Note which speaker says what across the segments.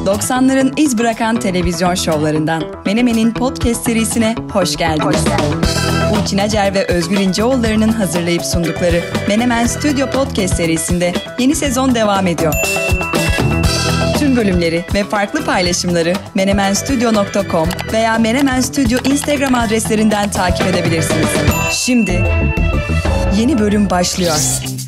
Speaker 1: 90'ların iz bırakan televizyon şovlarından Menemen'in podcast serisine hoş geldiniz. Burçin Acar ve Özgür İnceoğulları'nın hazırlayıp sundukları Menemen Stüdyo Podcast serisinde yeni sezon devam ediyor. Tüm bölümleri ve farklı paylaşımları menemenstudio.com veya Menemen Stüdyo Instagram adreslerinden takip edebilirsiniz. Şimdi yeni bölüm başlıyor.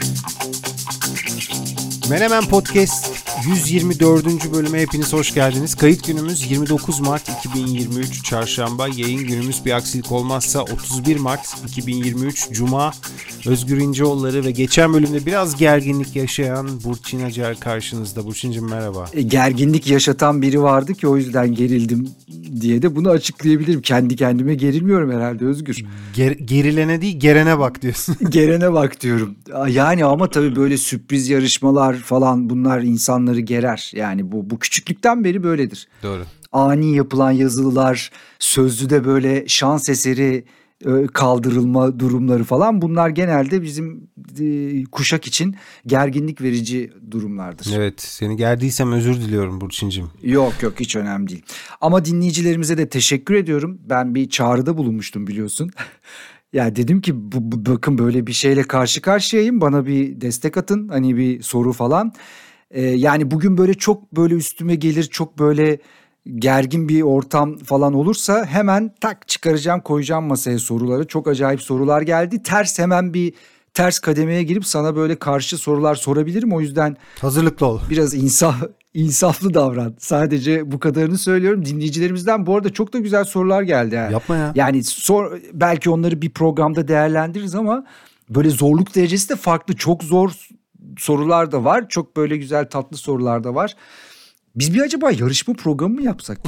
Speaker 2: Menemen Podcast 124. bölüme hepiniz hoş geldiniz. Kayıt günümüz 29 Mart 2023 Çarşamba. Yayın günümüz bir aksilik olmazsa 31 Mart 2023 Cuma. Özgür İnceoğulları ve geçen bölümde biraz gerginlik yaşayan Burçin Acar karşınızda. Burçincim merhaba.
Speaker 3: Gerginlik yaşatan biri vardı ki o yüzden gerildim diye de bunu açıklayabilirim. Kendi kendime gerilmiyorum herhalde Özgür.
Speaker 2: Gerilene değil gerene bak diyorsun.
Speaker 3: Gerene bak diyorum. Yani ama tabii böyle sürpriz yarışmalar falan bunlar insanları gerer. Yani bu küçüklükten beri böyledir.
Speaker 2: Doğru.
Speaker 3: Ani yapılan yazılılar, sözlüde böyle şans eseri kaldırılma durumları falan bunlar genelde bizim kuşak için gerginlik verici durumlardır.
Speaker 2: Evet, seni gerdiysem özür diliyorum Burçincim.
Speaker 3: Yok hiç önemli değil. Ama dinleyicilerimize de teşekkür ediyorum. Ben bir çağrıda bulunmuştum biliyorsun. Ya dedim ki bakın böyle bir şeyle karşı karşıyayım, bana bir destek atın, hani bir soru falan. Yani bugün böyle çok böyle üstüme gelir, çok böyle gergin bir ortam falan olursa hemen tak çıkaracağım, koyacağım masaya soruları. Çok acayip sorular geldi. Hemen bir ters kademeye girip sana böyle karşı sorular sorabilirim. O yüzden
Speaker 2: hazırlıklı ol.
Speaker 3: Biraz insaflı davran. Sadece bu kadarını söylüyorum. Dinleyicilerimizden bu arada çok da güzel sorular geldi.
Speaker 2: Yapma ya.
Speaker 3: Yani belki onları bir programda değerlendiririz ama böyle zorluk derecesi de farklı. Çok zor sorular da var. Çok böyle güzel tatlı sorular da var. Biz bir acaba yarışma programı mı yapsak?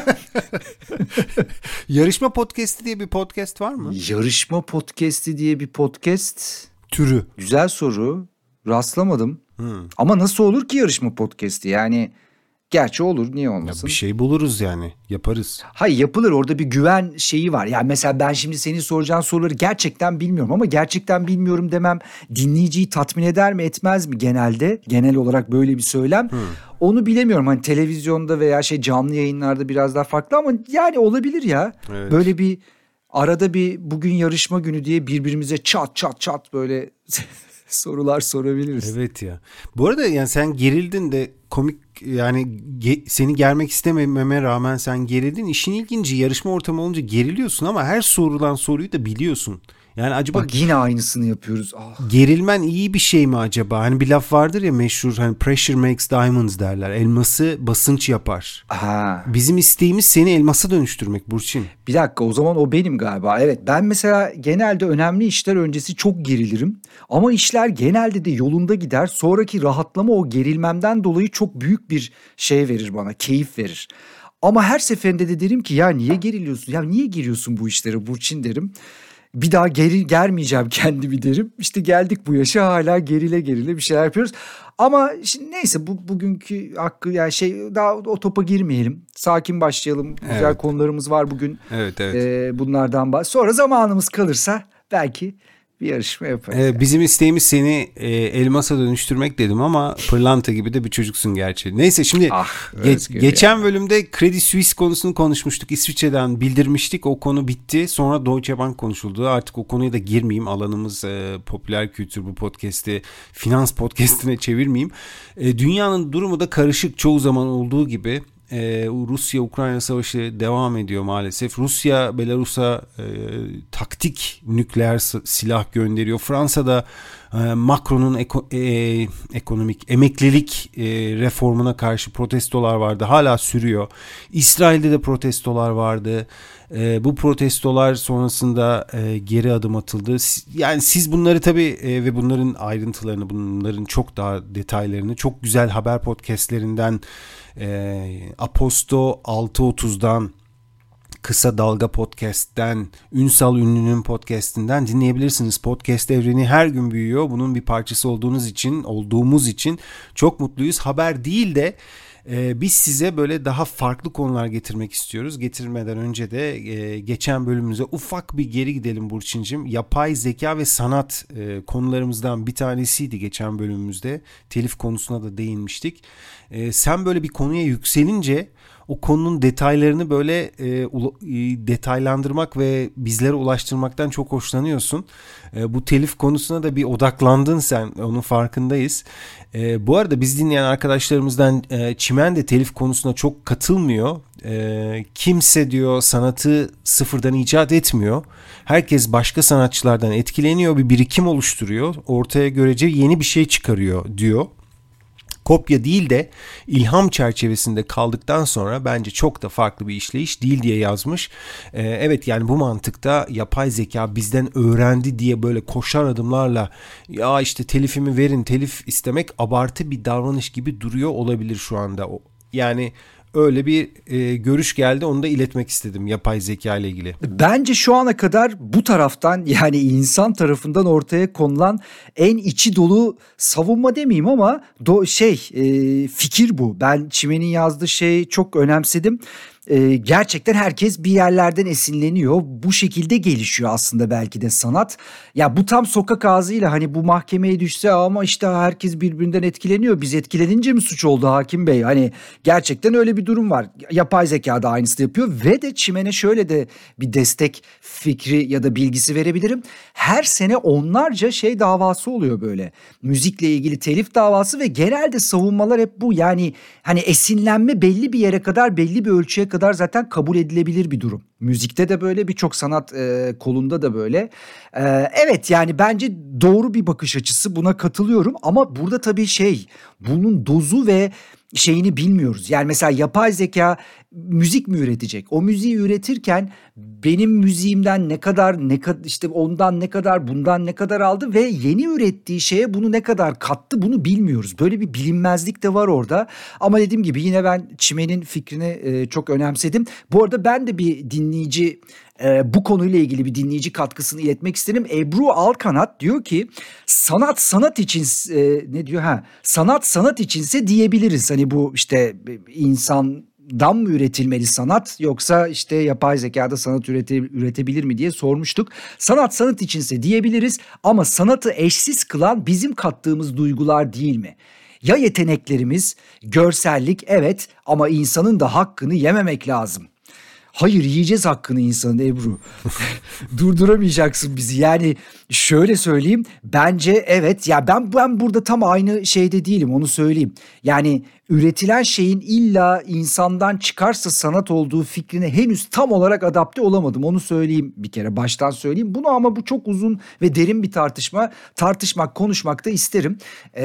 Speaker 2: Yarışma podcast'i diye bir podcast var mı?
Speaker 3: Yarışma podcast'i diye bir podcast
Speaker 2: türü.
Speaker 3: Güzel soru. Rastlamadım. Ama nasıl olur ki yarışma podcast'i? Yani gerçi olur, niye olmasın?
Speaker 2: Ya bir şey buluruz yani, yaparız.
Speaker 3: Hayır, yapılır, orada bir güven şeyi var. Yani mesela ben şimdi senin soracağın soruları gerçekten bilmiyorum ama gerçekten bilmiyorum demem dinleyiciyi tatmin eder mi etmez mi genelde? Genel olarak böyle bir söylem. Onu bilemiyorum, hani televizyonda veya canlı yayınlarda biraz daha farklı ama yani olabilir ya. Evet. Böyle bir arada bir bugün yarışma günü diye birbirimize çat böyle sorular sorabiliriz.
Speaker 2: Evet ya. Bu arada yani sen gerildin de komik, yani seni germek istemememe rağmen sen gerildin. İşin ilginci, yarışma ortamı olunca geriliyorsun ama her sorulan soruyu da biliyorsun. Yani acaba
Speaker 3: bak yine aynısını yapıyoruz.
Speaker 2: Gerilmen iyi bir şey mi acaba? Hani bir laf vardır ya meşhur, hani pressure makes diamonds derler. Elması basınç yapar. Bizim isteğimiz seni elmasa dönüştürmek Burçin.
Speaker 3: Bir dakika, o zaman o benim galiba. Evet, ben mesela genelde önemli işler öncesi çok gerilirim. Ama işler genelde de yolunda gider. Sonraki rahatlama o gerilmemden dolayı çok büyük bir şey verir bana, keyif verir. Ama her seferinde de derim ki ya niye geriliyorsun? Ya niye giriyorsun bu işlere Burçin derim. Bir daha germeyeceğim kendimi derim. İşte geldik bu yaşa, hala gerile bir şeyler yapıyoruz. Ama şimdi neyse, bugünkü hakkı yani daha o topa girmeyelim. Sakin başlayalım. Güzel konularımız var bugün.
Speaker 2: Evet.
Speaker 3: Bunlardan sonra zamanımız kalırsa belki bir yarışma yaparız. Yani.
Speaker 2: Bizim isteğimiz seni elmasa dönüştürmek dedim ama pırlanta gibi de bir çocuksun gerçi. Neyse şimdi geçen bölümde Credit Suisse konusunu konuşmuştuk. İsviçre'den bildirmiştik. O konu bitti. Sonra Deutsche Bank konuşuldu. Artık o konuya da girmeyeyim. Alanımız popüler kültür, bu podcast'i finans podcast'ine çevirmeyeyim. Dünyanın durumu da karışık, çoğu zaman olduğu gibi. Rusya-Ukrayna savaşı devam ediyor maalesef. Rusya Belarus'a taktik nükleer silah gönderiyor. Fransa'da Macron'un ekonomik emeklilik reformuna karşı protestolar vardı. Hala sürüyor. İsrail'de de protestolar vardı. Bu protestolar sonrasında geri adım atıldı. Yani siz bunları tabii ve bunların ayrıntılarını, bunların çok daha detaylarını çok güzel haber podcastlerinden, Aposto 6.30'dan, Kısa Dalga Podcast'ten, Ünsal Ünlü'nün podcast'inden dinleyebilirsiniz. Podcast evreni her gün büyüyor. Bunun bir parçası olduğumuz için çok mutluyuz. Haber değil de Biz size böyle daha farklı konular getirmek istiyoruz. Getirmeden önce de geçen bölümümüze ufak bir geri gidelim Burçincim. Yapay zeka ve sanat konularımızdan bir tanesiydi geçen bölümümüzde. Telif konusuna da değinmiştik. Sen böyle bir konuya yükselince o konunun detaylarını böyle detaylandırmak ve bizlere ulaştırmaktan çok hoşlanıyorsun. Bu telif konusuna da bir odaklandın sen, onun farkındayız. Bu arada biz dinleyen arkadaşlarımızdan Çimen de telif konusuna çok katılmıyor. Kimse diyor sanatı sıfırdan icat etmiyor. Herkes başka sanatçılardan etkileniyor, bir birikim oluşturuyor. Ortaya görece yeni bir şey çıkarıyor diyor. Kopya değil de ilham çerçevesinde kaldıktan sonra bence çok da farklı bir işleyiş değil diye yazmış. Evet, yani bu mantıkta yapay zeka bizden öğrendi diye böyle koşar adımlarla ya işte telifimi verin, telif istemek abartı bir davranış gibi duruyor olabilir şu anda. Yani öyle bir görüş geldi, onu da iletmek istedim yapay zeka ile ilgili.
Speaker 3: Bence şu ana kadar bu taraftan, yani insan tarafından ortaya konulan en içi dolu savunma demeyeyim ama fikir bu. Ben Çimen'in yazdığı şeyi çok önemsedim. Gerçekten herkes bir yerlerden esinleniyor. Bu şekilde gelişiyor aslında belki de sanat. Ya bu tam sokak ağzıyla hani bu mahkemeye düşse ama işte herkes birbirinden etkileniyor. Biz etkilenince mi suç oldu hakim bey? Hani gerçekten öyle bir durum var. Yapay zeka da aynısını yapıyor ve de Çimen'e şöyle de bir destek fikri ya da bilgisi verebilirim. Her sene onlarca davası oluyor böyle. Müzikle ilgili telif davası ve genelde savunmalar hep bu. Yani hani esinlenme belli bir yere kadar, belli bir ölçüye kadar zaten kabul edilebilir bir durum. Müzikte de böyle, birçok sanat kolunda da böyle. Evet, yani bence doğru bir bakış açısı, buna katılıyorum ama burada tabii bunun dozu ve şeyini bilmiyoruz. Yani mesela yapay zeka müzik mi üretecek? O müziği üretirken benim müziğimden ne kadar işte ondan ne kadar, bundan ne kadar aldı ve yeni ürettiği şeye bunu ne kadar kattı, bunu bilmiyoruz. Böyle bir bilinmezlik de var orada. Ama dediğim gibi yine ben Çimen'in fikrini çok önemsedim. Bu arada ben de bir dinleyici, bu konuyla ilgili bir dinleyici katkısını iletmek isterim. Ebru Alkanat diyor ki sanat için ne diyor? Sanat içinse diyebiliriz. Hani bu işte insandan mı üretilmeli sanat, yoksa işte yapay zekada sanat üretebilir mi diye sormuştuk. Sanat içinse diyebiliriz ama sanatı eşsiz kılan bizim kattığımız duygular değil mi? Ya yeteneklerimiz, görsellik, evet, ama insanın da hakkını yememek lazım. Hayır, yiyeceğiz hakkını insanın Ebru. Durduramayacaksın bizi. Yani şöyle söyleyeyim, bence evet ya, ben burada tam aynı şeyde değilim, onu söyleyeyim. Yani üretilen şeyin illa insandan çıkarsa sanat olduğu fikrine henüz tam olarak adapte olamadım. Onu söyleyeyim, bir kere baştan söyleyeyim. Bunu ama bu çok uzun ve derin bir tartışmak, konuşmak da isterim.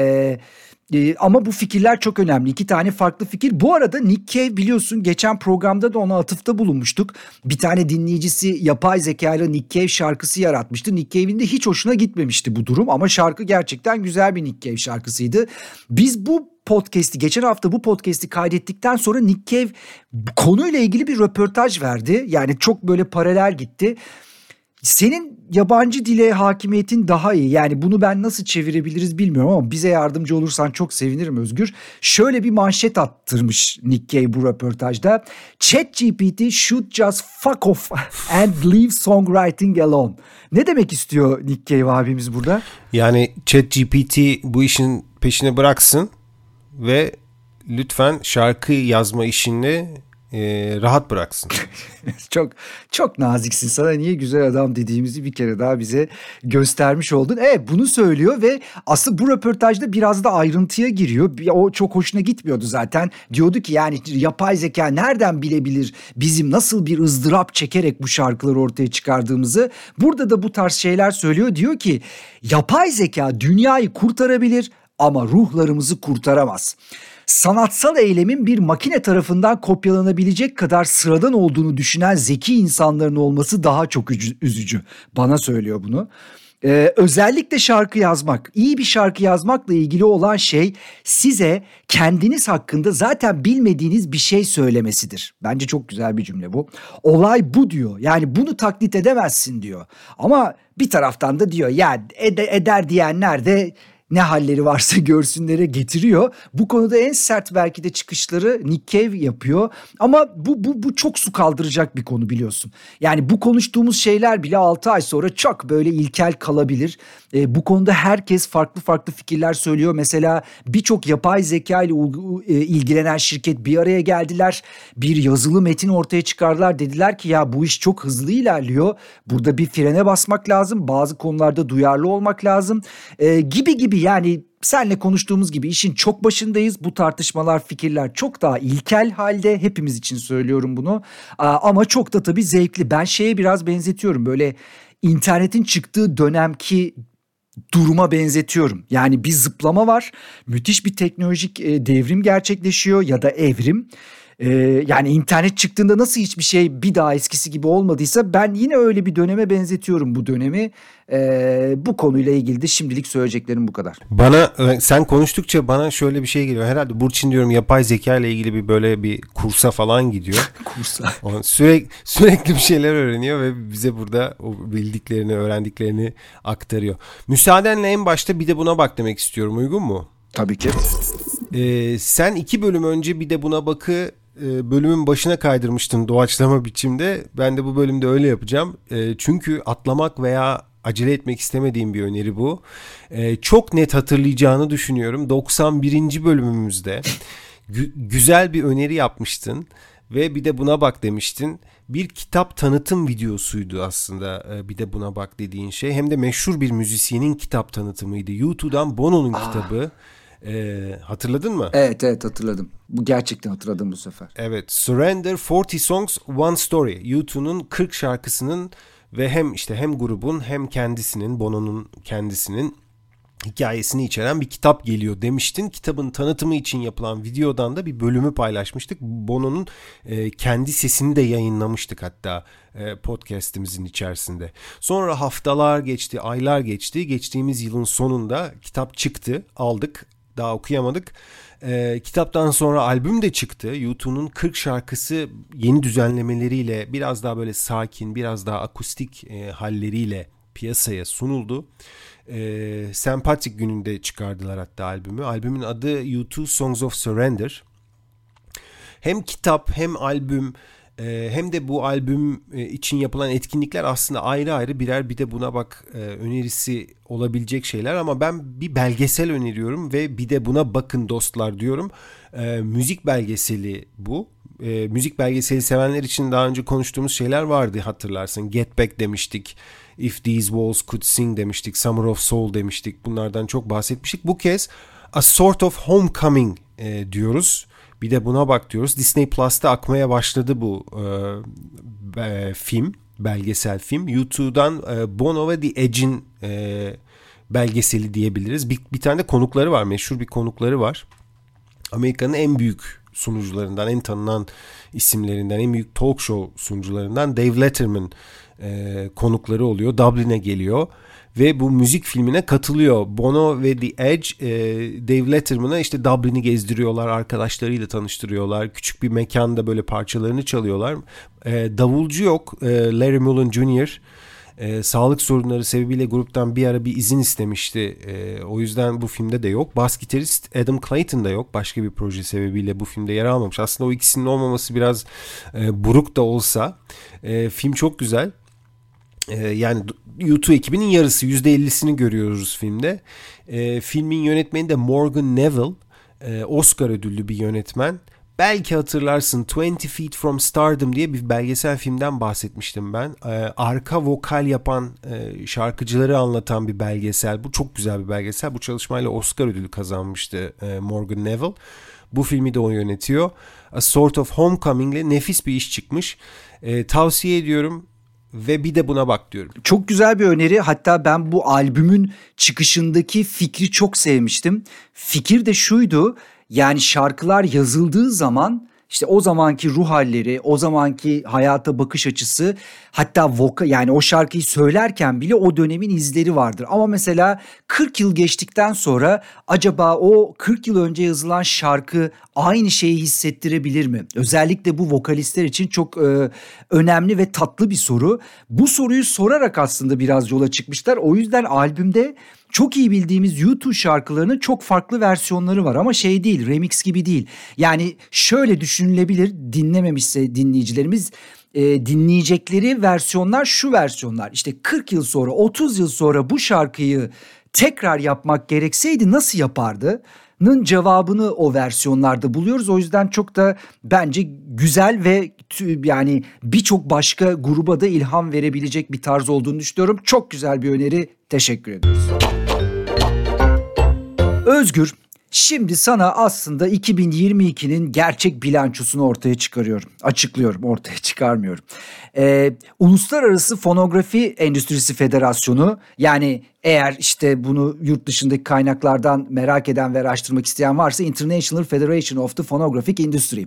Speaker 3: Ama bu fikirler çok önemli. 2 tane farklı fikir. Bu arada Nick Cave, biliyorsun geçen programda da ona atıfta bulunmuştuk. Bir tane dinleyicisi yapay zeka ile Nick Cave şarkısı yaratmıştı. Nick Cave'in de hiç hoşuna gitmemişti bu durum ama şarkı gerçekten güzel bir Nick Cave şarkısıydı. Biz geçen hafta bu podcast'i kaydettikten sonra Nick Cave konuyla ilgili bir röportaj verdi. Yani çok böyle paralel gitti. Senin yabancı dile hakimiyetin daha iyi. Yani bunu ben nasıl çevirebiliriz bilmiyorum ama bize yardımcı olursan çok sevinirim Özgür. Şöyle bir manşet attırmış Nick Cave bu röportajda. ChatGPT should just fuck off and leave songwriting alone. Ne demek istiyor Nick Cave abimiz burada? Yani
Speaker 2: ChatGPT bu işin peşini bıraksın ve lütfen şarkı yazma işini rahat bıraksın.
Speaker 3: Çok çok naziksin. Sana niye güzel adam dediğimizi bir kere daha bize göstermiş oldun. Evet, bunu söylüyor ve aslında bu röportajda biraz da ayrıntıya giriyor. O çok hoşuna gitmiyordu zaten. Diyordu ki yani yapay zeka nereden bilebilir bizim nasıl bir ızdırap çekerek bu şarkıları ortaya çıkardığımızı. Burada da bu tarz şeyler söylüyor. Diyor ki yapay zeka dünyayı kurtarabilir ama ruhlarımızı kurtaramaz. Sanatsal eylemin bir makine tarafından kopyalanabilecek kadar sıradan olduğunu düşünen zeki insanların olması daha çok üzücü. Bana söylüyor bunu. Özellikle şarkı yazmak, iyi bir şarkı yazmakla ilgili olan şey size kendiniz hakkında zaten bilmediğiniz bir şey söylemesidir. Bence çok güzel bir cümle bu. Olay bu diyor. Yani bunu taklit edemezsin diyor. Ama bir taraftan da diyor ya eder diyenler de ne halleri varsa görsünlere getiriyor. Bu konuda en sert belki de çıkışları Nick Cave yapıyor. Ama bu çok su kaldıracak bir konu biliyorsun. Yani bu konuştuğumuz şeyler bile 6 ay sonra çok böyle ilkel kalabilir. Bu konuda herkes farklı fikirler söylüyor. Mesela birçok yapay zeka ile ilgilenen şirket bir araya geldiler. Bir yazılı metin ortaya çıkardılar. Dediler ki ya bu iş çok hızlı ilerliyor. Burada bir frene basmak lazım. Bazı konularda duyarlı olmak lazım. Gibi yani senle konuştuğumuz gibi işin çok başındayız. Bu tartışmalar, fikirler çok daha ilkel halde. Hepimiz için söylüyorum bunu. Ama çok da tabii zevkli. Ben şeye biraz benzetiyorum. Böyle internetin çıktığı dönemki duruma benzetiyorum. Yani bir zıplama var. Müthiş bir teknolojik devrim gerçekleşiyor ya da evrim. Yani internet çıktığında nasıl hiçbir şey bir daha eskisi gibi olmadıysa ben yine öyle bir döneme benzetiyorum bu dönemi. Bu konuyla ilgili de şimdilik söyleyeceklerim bu kadar.
Speaker 2: Bana sen konuştukça bana şöyle bir şey geliyor. Herhalde Burçin diyorum yapay zeka ile ilgili böyle bir kursa falan gidiyor.
Speaker 3: Kursa.
Speaker 2: Sürekli bir şeyler öğreniyor ve bize burada o bildiklerini, öğrendiklerini aktarıyor. Müsaadenle en başta bir de buna bak demek istiyorum. Uygun mu?
Speaker 3: Tabii ki.
Speaker 2: Sen 2 bölüm önce bir de buna bakı bölümün başına kaydırmıştın doğaçlama biçimde. Ben de bu bölümde öyle yapacağım. Çünkü atlamak veya acele etmek istemediğim bir öneri bu. Çok net hatırlayacağını düşünüyorum. 91. bölümümüzde güzel bir öneri yapmıştın ve bir de buna bak demiştin. Bir kitap tanıtım videosuydu aslında bir de buna bak dediğin şey. Hem de meşhur bir müzisyenin kitap tanıtımıydı. YouTube'dan Bono'nun kitabı. Hatırladın mı?
Speaker 3: Evet hatırladım. Bu gerçekten hatırladım bu sefer.
Speaker 2: Evet, Surrender 40 Songs One Story. U2'nun 40 şarkısının ve hem grubun hem kendisinin, Bono'nun kendisinin hikayesini içeren bir kitap geliyor demiştin. Kitabın tanıtımı için yapılan videodan da bir bölümü paylaşmıştık. Bono'nun kendi sesini de yayınlamıştık hatta podcast'imizin içerisinde. Sonra haftalar geçti, aylar geçti. Geçtiğimiz yılın sonunda kitap çıktı, aldık. Daha okuyamadık. Kitaptan sonra albüm de çıktı. U2'nun 40 şarkısı yeni düzenlemeleriyle biraz daha böyle sakin, biraz daha akustik halleriyle piyasaya sunuldu. St. Patrick gününde çıkardılar hatta albümü. Albümün adı U2 Songs of Surrender. Hem kitap hem albüm hem de bu albüm için yapılan etkinlikler aslında ayrı ayrı birer bir de buna bak önerisi olabilecek şeyler ama ben bir belgesel öneriyorum ve bir de buna bakın dostlar diyorum. Müzik belgeseli bu. Müzik belgeseli sevenler için daha önce konuştuğumuz şeyler vardı hatırlarsın. Get Back demiştik. If These Walls Could Sing demiştik. Summer of Soul demiştik. Bunlardan çok bahsetmiştik. Bu kez A Sort of Homecoming diyoruz. Bir de buna bak diyoruz. Disney Plus'ta akmaya başladı bu film, belgesel film. YouTube'dan Bono ve The Edge'in belgeseli diyebiliriz. Bir tane de konukları var, meşhur bir konukları var. Amerika'nın en büyük sunucularından, en tanınan isimlerinden, en büyük talk show sunucularından Dave Letterman konukları oluyor. Dublin'e geliyor. Ve bu müzik filmine katılıyor. Bono ve The Edge Dave Letterman'a işte Dublin'i gezdiriyorlar. Arkadaşlarıyla tanıştırıyorlar. Küçük bir mekanda böyle parçalarını çalıyorlar. Davulcu yok. Larry Mullen Jr. Sağlık sorunları sebebiyle gruptan bir ara bir izin istemişti. O yüzden bu filmde de yok. Bas gitarist Adam Clayton da yok. Başka bir proje sebebiyle bu filmde yer almamış. Aslında o ikisinin olmaması biraz buruk da olsa. Film çok güzel. Yani U2 ekibinin yarısı %50'sini görüyoruz filmde. Filmin yönetmeni de Morgan Neville. Oscar ödüllü bir yönetmen. Belki hatırlarsın 20 Feet From Stardom diye bir belgesel filmden bahsetmiştim ben. Arka vokal yapan şarkıcıları anlatan bir belgesel. Bu çok güzel bir belgesel. Bu çalışmayla Oscar ödülü kazanmıştı Morgan Neville. Bu filmi de o yönetiyor. A Sort of Homecoming ile nefis bir iş çıkmış. Tavsiye ediyorum. Ve bir de buna bak diyorum.
Speaker 3: Çok güzel bir öneri. Hatta ben bu albümün çıkışındaki fikri çok sevmiştim. Fikir de şuydu. Yani şarkılar yazıldığı zaman işte o zamanki ruh halleri, o zamanki hayata bakış açısı, hatta yani o şarkıyı söylerken bile o dönemin izleri vardır. Ama mesela 40 yıl geçtikten sonra acaba o 40 yıl önce yazılan şarkı aynı şeyi hissettirebilir mi? Özellikle bu vokalistler için çok önemli ve tatlı bir soru. Bu soruyu sorarak aslında biraz yola çıkmışlar. O yüzden albümde çok iyi bildiğimiz U2 şarkılarının çok farklı versiyonları var ama şey değil, remix gibi değil. Yani şöyle düşünülebilir, dinlememişse dinleyicilerimiz, dinleyecekleri versiyonlar şu versiyonlar. İşte 40 yıl sonra, 30 yıl sonra bu şarkıyı tekrar yapmak gerekseydi nasıl yapardı? Cevabını o versiyonlarda buluyoruz. O yüzden çok da bence güzel ve yani birçok başka gruba da ilham verebilecek bir tarz olduğunu düşünüyorum. Çok güzel bir öneri. Teşekkür ediyoruz. Özgür, şimdi sana aslında 2022'nin gerçek bilançosunu ortaya çıkarıyorum. Açıklıyorum, ortaya çıkarmıyorum. Uluslararası Fonografi Endüstrisi Federasyonu, yani eğer işte bunu yurt dışındaki kaynaklardan merak eden ve araştırmak isteyen varsa, International Federation of the Phonographic Industry.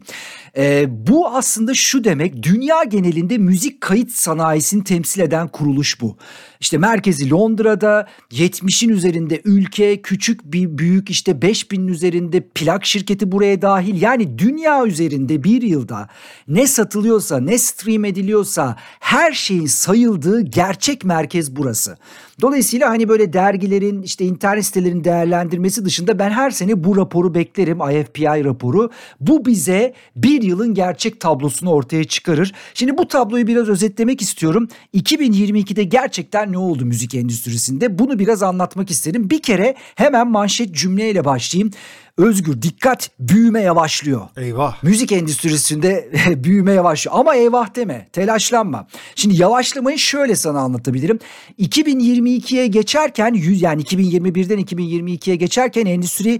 Speaker 3: Bu aslında şu demek, dünya genelinde müzik kayıt sanayisini temsil eden kuruluş bu. İşte merkezi Londra'da, 70'in üzerinde ülke, küçük bir büyük işte 5000'in üzerinde plak şirketi buraya dahil. Yani dünya üzerinde bir yılda ne satılıyorsa, ne stream ediliyorsa her şeyin sayıldığı gerçek merkez burası. Dolayısıyla hani böyle dergilerin, işte internet sitelerin değerlendirmesi dışında ben her sene bu raporu beklerim, IFPI raporu. Bu bize bir yılın gerçek tablosunu ortaya çıkarır. Şimdi bu tabloyu biraz özetlemek istiyorum. 2022'de gerçekten ne oldu müzik endüstrisinde? Bunu biraz anlatmak isterim. Bir kere hemen manşet cümleyle başlayayım. Özgür, dikkat, büyüme yavaşlıyor.
Speaker 2: Eyvah.
Speaker 3: Müzik endüstrisinde büyüme yavaşlıyor. Ama eyvah deme, telaşlanma. Şimdi yavaşlamayı şöyle sana anlatabilirim. 2022'ye geçerken, yani 2021'den 2022'ye geçerken endüstri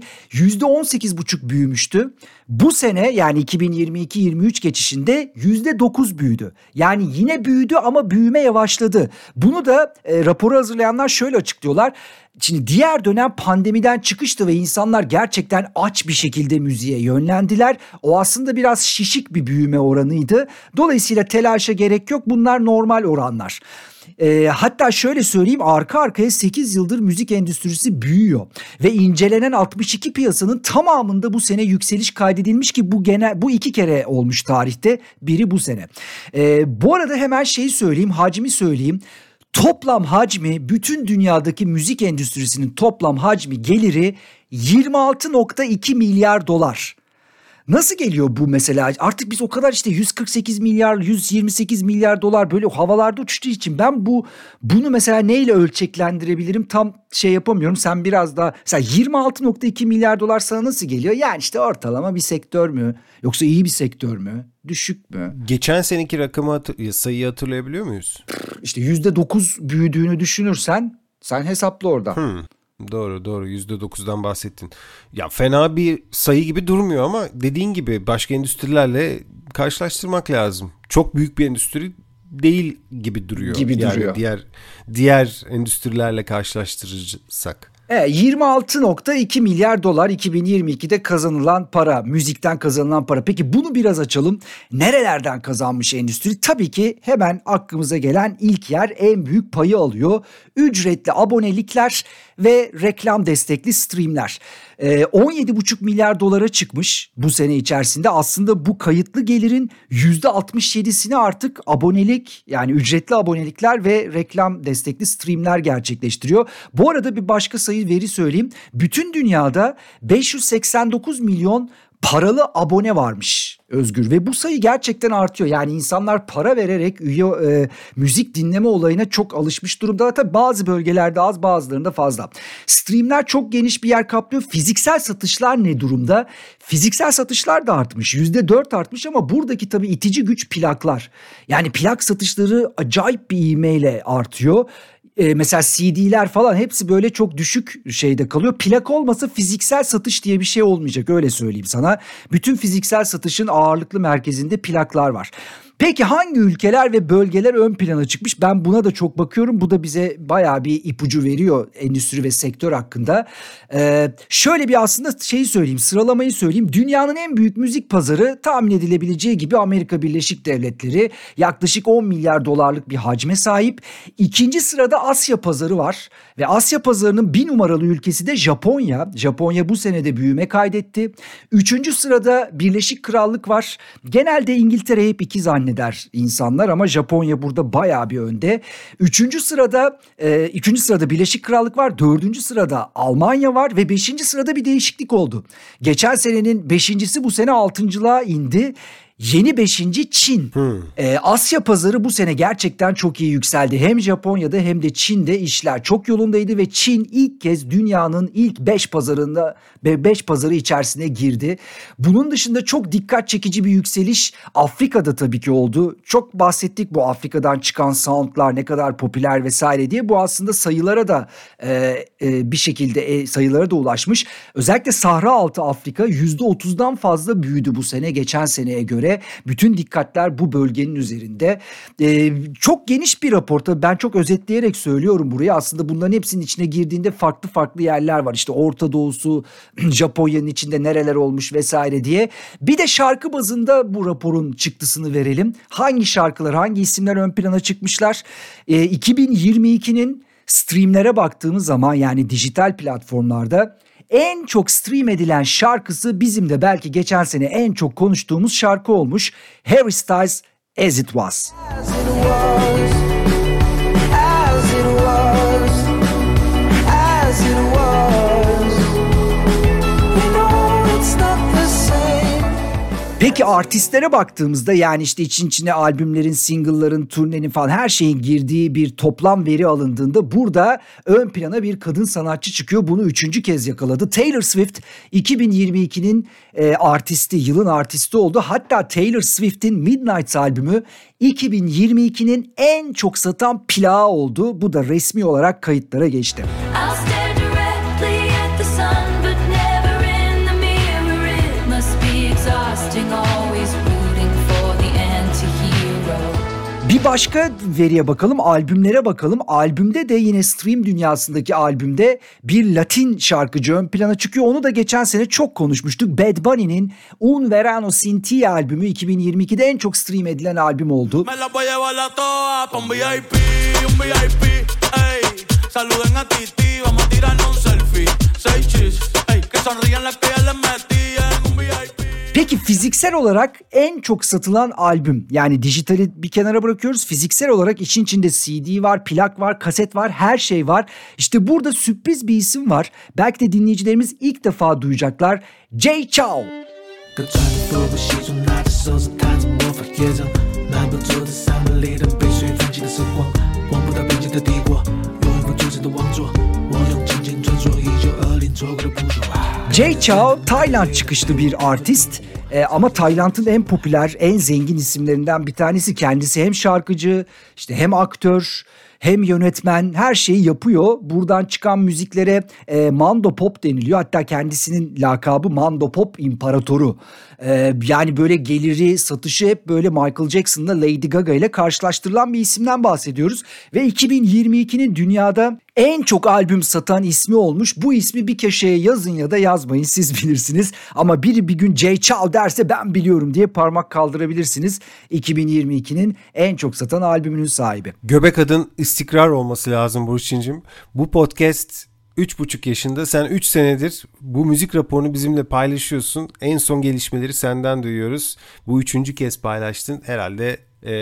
Speaker 3: %18,5 büyümüştü. Bu sene, yani 2022-23 geçişinde %9 büyüdü. Yani yine büyüdü ama büyüme yavaşladı. Bunu da raporu hazırlayanlar şöyle açıklıyorlar. Şimdi diğer dönem pandemiden çıkıştı ve insanlar gerçekten aç bir şekilde müziğe yönlendiler. O aslında biraz şişik bir büyüme oranıydı. Dolayısıyla telaşa gerek yok. Bunlar normal oranlar. Hatta şöyle söyleyeyim, arka arkaya 8 yıldır müzik endüstrisi büyüyor ve incelenen 62 piyasanın tamamında bu sene yükseliş kaydedilmiş ki bu iki kere olmuş tarihte, biri bu sene. Bu arada hemen şeyi söyleyeyim, hacmi söyleyeyim. Toplam hacmi, bütün dünyadaki müzik endüstrisinin toplam hacmi, geliri 26,2 milyar dolar. Nasıl geliyor bu mesela? Artık biz o kadar işte 148 milyar, 128 milyar dolar böyle havalarda uçtuğu için ben bunu mesela neyle ölçeklendirebilirim tam şey yapamıyorum. Sen biraz daha, mesela 26,2 milyar dolar sana nasıl geliyor? Yani işte ortalama bir sektör mü? Yoksa iyi bir sektör mü? Düşük mü?
Speaker 2: Geçen seneki sayıyı hatırlayabiliyor muyuz?
Speaker 3: İşte %9 büyüdüğünü düşünürsen sen hesapla orada.
Speaker 2: Doğru, %9'dan bahsettin. Ya fena bir sayı gibi durmuyor ama dediğin gibi başka endüstrilerle karşılaştırmak lazım. Çok büyük bir endüstri değil gibi duruyor. Diğer endüstrilerle karşılaştırırsak.
Speaker 3: 26,2 milyar dolar 2022'de kazanılan para, müzikten kazanılan para. Peki bunu biraz açalım. Nerelerden kazanmış endüstri? Tabii ki hemen aklımıza gelen ilk yer, en büyük payı alıyor. Ücretli abonelikler ve reklam destekli streamler. 17,5 milyar dolara çıkmış bu sene içerisinde. Aslında bu kayıtlı gelirin %67'sini artık abonelik, yani ücretli abonelikler ve reklam destekli streamler gerçekleştiriyor. Bu arada bir başka veri söyleyeyim. Bütün dünyada 589 milyon paralı abone varmış Özgür ve bu sayı gerçekten artıyor. Yani insanlar para vererek müzik dinleme olayına çok alışmış durumda. Tabii bazı bölgelerde az, bazılarında fazla. Streamler çok geniş bir yer kaplıyor. Fiziksel satışlar ne durumda? Fiziksel satışlar da artmış. %4 artmış ama buradaki tabii itici güç plaklar. Yani plak satışları acayip bir ivmeyle artıyor. Mesela CD'ler falan hepsi böyle çok düşük şeyde kalıyor. Plak olmasa fiziksel satış diye bir şey olmayacak, öyle söyleyeyim sana. Bütün fiziksel satışın ağırlıklı merkezinde plaklar var. Peki hangi ülkeler ve bölgeler ön plana çıkmış? Ben buna da çok bakıyorum. Bu da bize bayağı bir ipucu veriyor endüstri ve sektör hakkında. Şöyle bir aslında sıralamayı söyleyeyim. Dünyanın en büyük müzik pazarı tahmin edilebileceği gibi Amerika Birleşik Devletleri. Yaklaşık 10 milyar dolarlık bir hacme sahip. İkinci sırada Asya pazarı var. Ve Asya pazarının bir numaralı ülkesi de Japonya. Japonya bu senede büyüme kaydetti. Üçüncü sırada Birleşik Krallık var. Genelde İngiltere hep ikiz zanneder insanlar ama Japonya burada bayağı bir önde. Üçüncü sırada Birleşik Krallık var. Dördüncü sırada Almanya var ve beşinci sırada bir değişiklik oldu. Geçen senenin beşincisi bu sene altıncılığa indi. Yeni beşinci Çin. Asya pazarı bu sene gerçekten çok iyi yükseldi. Hem Japonya'da hem de Çin'de işler çok yolundaydı ve Çin ilk kez dünyanın ilk 5 pazarı içerisine girdi. Bunun dışında çok dikkat çekici bir yükseliş Afrika'da tabii ki oldu. Çok bahsettik bu Afrika'dan çıkan soundlar ne kadar popüler vesaire diye. Bu aslında sayılara da bir şekilde sayılara da ulaşmış. Özellikle Sahra Altı Afrika %30'dan fazla büyüdü bu sene geçen seneye göre. Bütün dikkatler bu bölgenin üzerinde. Çok geniş bir rapor. Tabii ben çok özetleyerek söylüyorum buraya. Aslında bunların hepsinin içine girdiğinde farklı farklı yerler var. İşte Orta Doğu'su, Japonya'nın içinde nereler olmuş vesaire diye. Bir de şarkı bazında bu raporun çıktısını verelim. Hangi şarkılar, hangi isimler ön plana çıkmışlar? 2022'nin streamlere baktığımız zaman yani dijital platformlarda en çok stream edilen şarkısı bizim de belki geçen sene en çok konuştuğumuz şarkı olmuş. Harry Styles As It Was. Peki artistlere baktığımızda yani işte için içine albümlerin, single'ların, turnenin falan her şeyin girdiği bir toplam veri alındığında burada ön plana bir kadın sanatçı çıkıyor. Bunu 3. kez yakaladı. Taylor Swift 2022'nin yılın artisti oldu. Hatta Taylor Swift'in Midnight albümü 2022'nin en çok satan plağı oldu. Bu da resmi olarak kayıtlara geçti. Bir başka veriye bakalım, albümlere bakalım. Albümde de yine stream dünyasındaki albümde bir Latin şarkıcı ön plana çıkıyor. Onu da geçen sene çok konuşmuştuk. Bad Bunny'nin Un Verano Sin Ti albümü 2022'de en çok stream edilen albüm oldu. Peki fiziksel olarak en çok satılan albüm, yani dijitali bir kenara bırakıyoruz, fiziksel olarak için içinde CD var, plak var, kaset var, her şey var. İşte burada sürpriz bir isim var. Belki de dinleyicilerimiz ilk defa duyacaklar. Jay Chou. Jay Chou Tayland çıkışlı bir artist ama Tayland'ın en popüler, en zengin isimlerinden bir tanesi. Kendisi hem şarkıcı, işte hem aktör, hem yönetmen, her şeyi yapıyor. Buradan çıkan müziklere Mando Pop deniliyor. Hatta kendisinin lakabı Mando Pop İmparatoru. Yani böyle geliri, satışı hep böyle Michael Jackson'la Lady Gaga ile karşılaştırılan bir isimden bahsediyoruz. Ve 2022'nin dünyada en çok albüm satan ismi olmuş. Bu ismi bir köşeye yazın ya da yazmayın, siz bilirsiniz. Ama biri bir gün Jay Chou derse ben biliyorum diye parmak kaldırabilirsiniz. 2022'nin en çok satan albümünün sahibi.
Speaker 2: Göbek adın istikrar olması lazım Burçin'cim. Bu podcast 3,5 yaşında. Sen 3 senedir bu müzik raporunu bizimle paylaşıyorsun. En son gelişmeleri senden duyuyoruz. Bu 3. kez paylaştın. Herhalde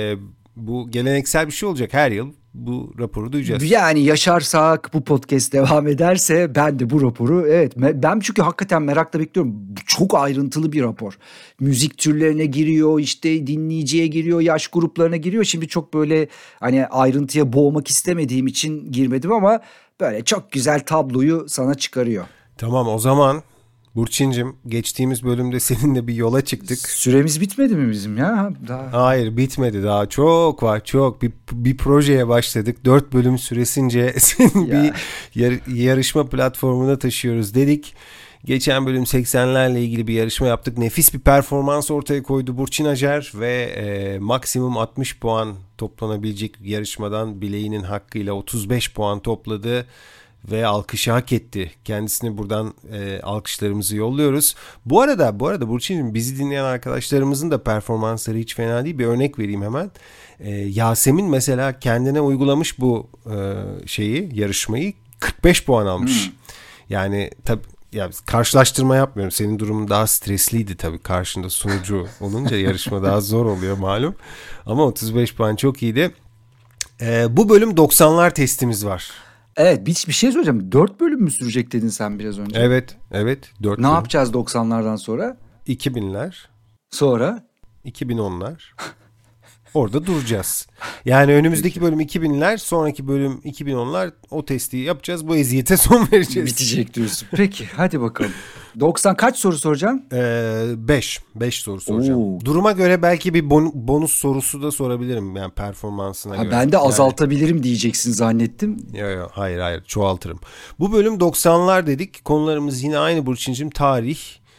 Speaker 2: bu geleneksel bir şey olacak. Her yıl bu raporu duyacağız.
Speaker 3: Yani yaşarsak, bu podcast devam ederse ben de bu raporu, evet, ben çünkü hakikaten merakla bekliyorum. Çok ayrıntılı bir rapor. Müzik türlerine giriyor, işte dinleyiciye giriyor, yaş gruplarına giriyor. Şimdi çok böyle hani ayrıntıya boğmak istemediğim için girmedim ama böyle çok güzel tabloyu sana çıkarıyor.
Speaker 2: Tamam, o zaman Burçin'cim, geçtiğimiz bölümde seninle bir yola çıktık.
Speaker 3: Süremiz bitmedi mi bizim ya?
Speaker 2: Hayır, bitmedi, daha çok var, çok. Bir projeye başladık. 4 bölüm süresince bir yarışma platformuna taşıyoruz dedik. Geçen bölüm 80'lerle ilgili bir yarışma yaptık. Nefis bir performans ortaya koydu Burçin Acar ve maksimum 60 puan toplanabilecek yarışmadan bileğinin hakkıyla 35 puan topladı. Ve alkışı hak etti. Kendisine buradan alkışlarımızı yolluyoruz. Bu arada Burçin'cim, bizi dinleyen arkadaşlarımızın da performansları hiç fena değil. Bir örnek vereyim hemen. Yasemin mesela kendine uygulamış bu yarışmayı, 45 puan almış. Yani ya karşılaştırma yapmıyorum. Senin durumun daha stresliydi tabii. Karşında sunucu olunca yarışma daha zor oluyor malum. Ama 35 puan çok iyiydi. Bu bölüm 90'lar testimiz var.
Speaker 3: Evet, bir şey söyleyeceğim. 4 bölüm mü sürecek dedin sen biraz önce?
Speaker 2: Evet. 4
Speaker 3: Ne
Speaker 2: bölüm.
Speaker 3: yapacağız 90'lardan sonra?
Speaker 2: 2000'ler.
Speaker 3: Sonra?
Speaker 2: 2010'lar. Orada duracağız. Yani önümüzdeki bölüm 2000'ler, sonraki bölüm 2010'lar, o testi yapacağız. Bu eziyete son vereceğiz.
Speaker 3: Bitecek diyorsun. Peki hadi bakalım. 90 kaç soru soracaksın?
Speaker 2: 5 soru soracağım.
Speaker 3: Oo.
Speaker 2: Duruma göre belki bir bonus sorusu da sorabilirim. Yani performansına göre.
Speaker 3: Ben de azaltabilirim diyeceksin zannettim.
Speaker 2: Yok hayır çoğaltırım. Bu bölüm 90'lar dedik. Konularımız yine aynı Burçincim. Tarih,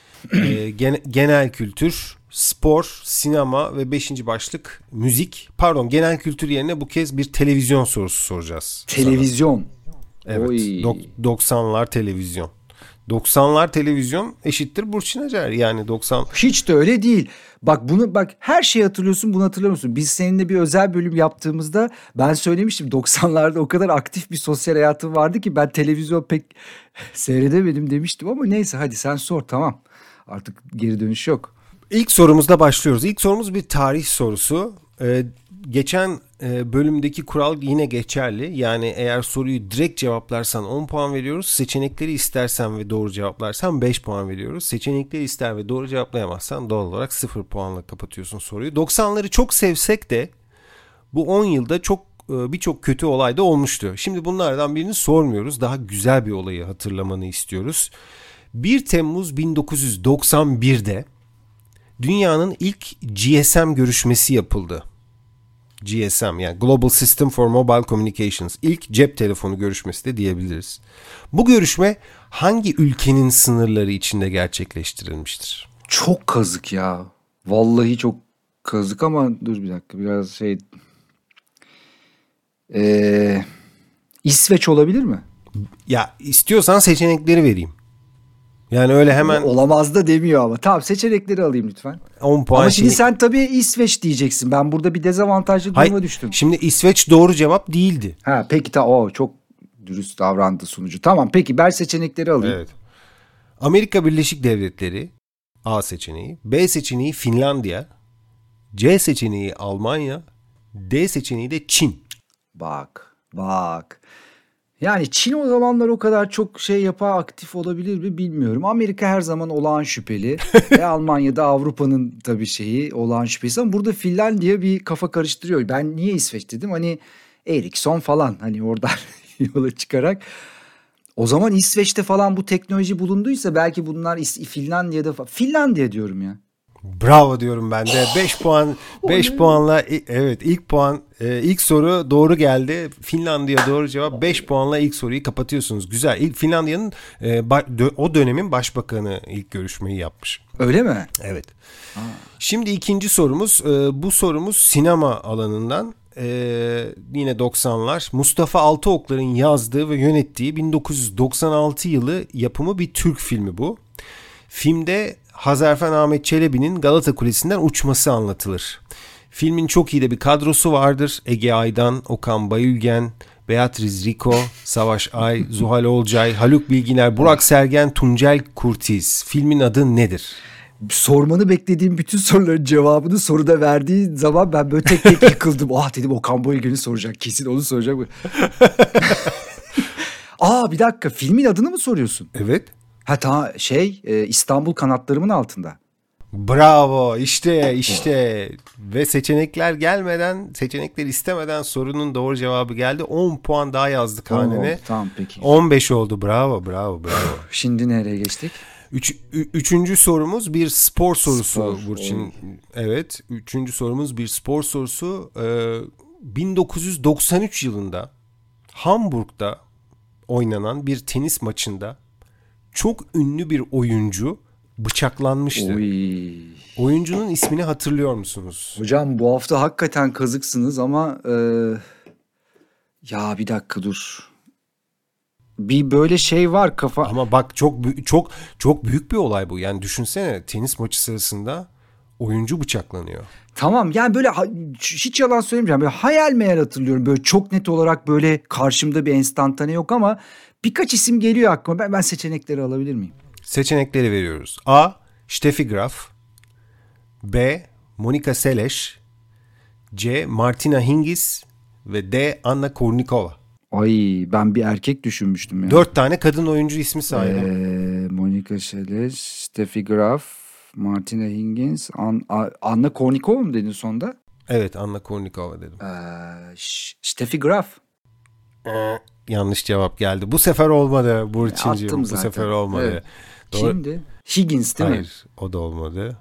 Speaker 2: genel kültür, spor, sinema ve 5. başlık müzik. Pardon, genel kültür yerine bu kez bir televizyon sorusu soracağız.
Speaker 3: Televizyon.
Speaker 2: Sana. Evet. 90'lar televizyon. 90'lar televizyon eşittir Burçin Acar. Yani 90.
Speaker 3: Hiç de öyle değil. Bak her şeyi hatırlıyorsun, bunu hatırlamıyor musun? Biz seninle bir özel bölüm yaptığımızda ben söylemiştim 90'larda o kadar aktif bir sosyal hayatım vardı ki ben televizyon pek seyredemedim demiştim ama neyse hadi sen sor, tamam. Artık geri dönüş yok.
Speaker 2: İlk sorumuzda başlıyoruz. İlk sorumuz bir tarih sorusu. Geçen bölümdeki kural yine geçerli. Yani eğer soruyu direkt cevaplarsan 10 puan veriyoruz. Seçenekleri istersen ve doğru cevaplarsan 5 puan veriyoruz. Seçenekleri ister ve doğru cevaplayamazsan doğal olarak 0 puanla kapatıyorsun soruyu. 90'ları çok sevsek de bu 10 yılda birçok kötü olay da olmuştu. Şimdi bunlardan birini sormuyoruz. Daha güzel bir olayı hatırlamanı istiyoruz. 1 Temmuz 1991'de dünyanın ilk GSM görüşmesi yapıldı. GSM yani Global System for Mobile Communications. İlk cep telefonu görüşmesi de diyebiliriz. Bu görüşme hangi ülkenin sınırları içinde gerçekleştirilmiştir?
Speaker 3: Çok kazık ya. Vallahi çok kazık ama dur bir dakika biraz İsveç olabilir mi?
Speaker 2: Ya istiyorsan seçenekleri vereyim. Yani öyle hemen...
Speaker 3: Olamaz da demiyor ama. Tamam, seçenekleri alayım lütfen.
Speaker 2: 10 puan.
Speaker 3: Ama şimdi sen tabii İsveç diyeceksin. Ben burada bir dezavantajlı duruma düştüm.
Speaker 2: Şimdi İsveç doğru cevap değildi.
Speaker 3: Ha peki çok dürüst davrandı sunucu. Tamam peki ben seçenekleri alayım.
Speaker 2: Evet. Amerika Birleşik Devletleri A seçeneği, B seçeneği Finlandiya, C seçeneği Almanya, D seçeneği de Çin.
Speaker 3: Bak. Yani Çin o zamanlar o kadar çok aktif olabilir mi bilmiyorum. Amerika her zaman olağan şüpheli. Almanya'da Avrupa'nın tabii olağan şüphesi. Ama burada Finlandiya bir kafa karıştırıyor. Ben niye İsveç dedim? Hani Ericsson falan hani oradan yola çıkarak. O zaman İsveç'te falan bu teknoloji bulunduysa belki bunlar Finlandiya diyorum ya.
Speaker 2: Bravo diyorum ben de. 5 puanla evet ilk soru doğru geldi. Finlandiya doğru cevap. 5 puanla ilk soruyu kapatıyorsunuz. Güzel. Finlandiya'nın o dönemin başbakanı ilk görüşmeyi yapmış.
Speaker 3: Öyle mi?
Speaker 2: Evet. Şimdi ikinci sorumuz. Bu sorumuz sinema alanından. Yine 90'lar. Mustafa Altıoklar'ın yazdığı ve yönettiği 1996 yılı yapımı bir Türk filmi bu. Filmde Hazarfen Ahmet Çelebi'nin Galata Kulesi'nden uçması anlatılır. Filmin çok iyi de bir kadrosu vardır. Ege Aydan, Okan Bayülgen, Beatriz Rico, Savaş Ay, Zuhal Olcay, Haluk Bilginer, Burak Sergen, Tuncel Kurtiz. Filmin adı nedir?
Speaker 3: Sormanı beklediğim bütün soruların cevabını soruda verdiği zaman ben böyle tek tek yıkıldım. Dedim Okan Bayülgen'i soracak. Kesin onu soracak. Bir dakika, filmin adını mı soruyorsun?
Speaker 2: Evet.
Speaker 3: Ha tamam, İstanbul Kanatlarımın Altında.
Speaker 2: Bravo, işte ve seçenekler istemeden sorunun doğru cevabı geldi. 10 puan daha yazdık hanene.
Speaker 3: Tamam peki.
Speaker 2: 15 oldu. Bravo.
Speaker 3: Şimdi nereye geçtik?
Speaker 2: Üçüncü sorumuz bir spor sorusu Burçin. Evet, üçüncü sorumuz bir spor sorusu. 1993 yılında Hamburg'da oynanan bir tenis maçında çok ünlü bir oyuncu bıçaklanmıştı. Oyuncunun ismini hatırlıyor musunuz?
Speaker 3: Hocam bu hafta hakikaten kazıksınız ama ya bir dakika dur. Bir böyle var kafa.
Speaker 2: Ama bak çok büyük bir olay bu. Yani düşünsene, tenis maçı sırasında oyuncu bıçaklanıyor.
Speaker 3: Tamam yani böyle hiç yalan söylemeyeceğim. Böyle hayal meyal hatırlıyorum. Böyle çok net olarak böyle karşımda bir enstantane yok ama birkaç isim geliyor aklıma. Ben seçenekleri alabilir miyim?
Speaker 2: Seçenekleri veriyoruz. A. Steffi Graf, B. Monica Seles, C. Martina Hingis ve D. Anna Kournikova.
Speaker 3: Ay, ben bir erkek düşünmüştüm ya.
Speaker 2: 4 tane kadın oyuncu ismi sahibi.
Speaker 3: Monica Seles, Steffi Graf, Martina Hingis, Anna Kournikova mı dedin sonda?
Speaker 2: Evet, Anna Kournikova dedim.
Speaker 3: Steffi Graf.
Speaker 2: Yanlış cevap geldi. Bu sefer olmadı Burçinciğim.
Speaker 3: Attım
Speaker 2: Bu
Speaker 3: zaten.
Speaker 2: sefer olmadı.
Speaker 3: Evet.
Speaker 2: Doğru.
Speaker 3: Kimdi? Higgins değil mi?
Speaker 2: Hayır, o da olmadı.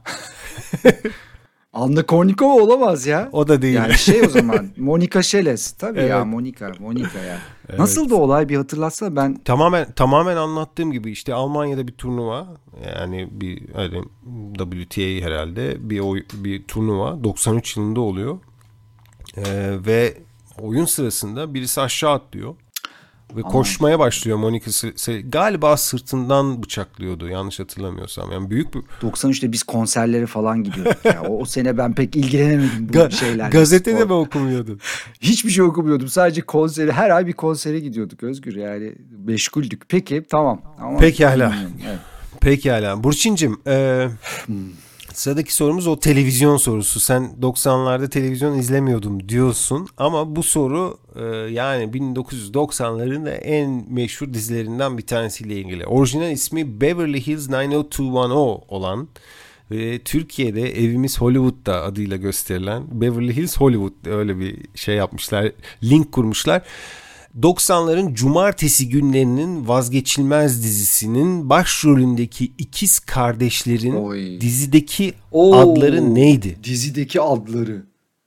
Speaker 3: Anna Kournikova olamaz ya.
Speaker 2: O da değil.
Speaker 3: Yani o zaman Monica Seles. Tabii
Speaker 2: Evet.
Speaker 3: ya, Monica ya.
Speaker 2: Evet.
Speaker 3: Nasıldı olay, bir hatırlatsana ben.
Speaker 2: Tamamen anlattığım gibi işte Almanya'da bir turnuva, yani bir WTA herhalde bir turnuva 93 yılında oluyor. Ve oyun sırasında birisi aşağı atlıyor. Ve koşmaya başlıyor Monica. Galiba sırtından bıçaklıyordu yanlış hatırlamıyorsam. Yani büyük bir...
Speaker 3: 93'te biz konserlere falan gidiyorduk ya. O sene ben pek ilgilenemedim bu şeylerle.
Speaker 2: Gazetede mi okumuyordun?
Speaker 3: Hiçbir şey okumuyordum. Sadece konseri, her ay bir konsere gidiyorduk Özgür, yani meşguldük. Peki tamam. Ama
Speaker 2: Pekala.
Speaker 3: Evet.
Speaker 2: Pekala. Burçincim, sıradaki sorumuz o televizyon sorusu. Sen 90'larda televizyon izlemiyordum diyorsun ama bu soru yani 1990'ların da en meşhur dizilerinden bir tanesiyle ilgili. Orijinal ismi Beverly Hills 90210 olan ve Türkiye'de Evimiz Hollywood'da adıyla gösterilen Beverly Hills Hollywood, öyle bir şey yapmışlar, link kurmuşlar. 90'ların cumartesi günlerinin vazgeçilmez dizisinin başrolündeki ikiz kardeşlerin dizideki adları neydi?
Speaker 3: Dizideki adları.